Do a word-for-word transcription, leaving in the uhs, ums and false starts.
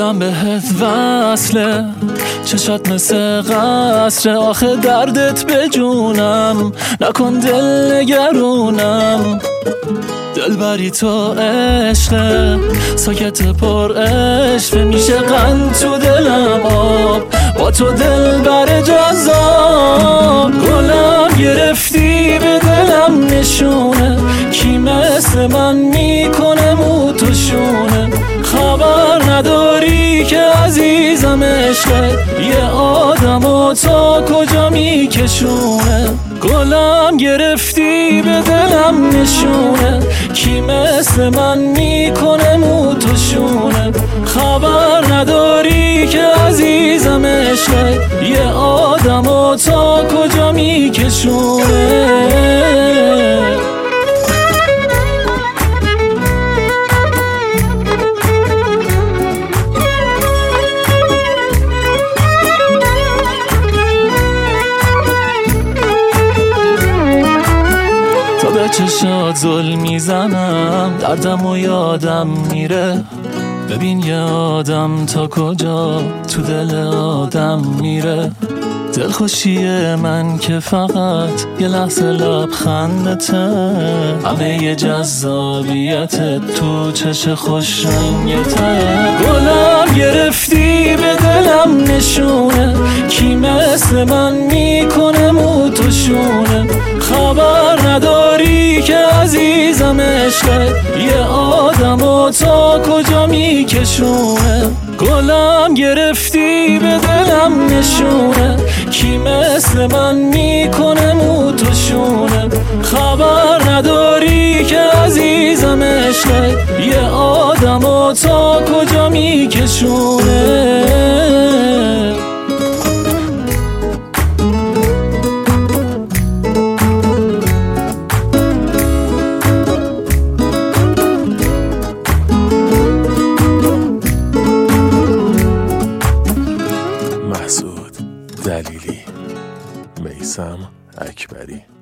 دلم بهت وصله، چشات مثل قصره، آخه دردت به جونم، نکن دل نگرونم. دل بری تو عشقه، ساکت پر عشقه، میشه قند تو دلم آب، با تو دل بر جذاب. گلم گرفتی به دلم نشونه، کی مثل من میکنه مو تو شونه. خبر نداری که عزیزم عشقه، یه آدمو تا کجا میکشونه. گلم گرفتی به دلم نشونه، کی مثل من میکنه مو تو شونه. خبر نداری که عزیزم عشقه، یه آدمو تا کجا میکشونه. به چشات ظلم میزنم، دردم و یادم میره. ببین یه آدم تا کجا تو دل آدم میره. دلخوشی من که فقط یه لحظه لبخندته، همه یه جذابیت تو چش خوش رنگته. گلم گرفتی به دلم نشونه، کی مثل من میکنه مو تو شونه. خبر نداری که عزیزم عشقه، یه آدمو تا کجا میکشونه. گلم گرفتی به دلم نشونه، کی مثل من میکنه مو تو شونه. خبر نداری که عزیزم عشقه، یه آدمو تا کجا میکشونه. محسود دلیلی، میثم اکبری.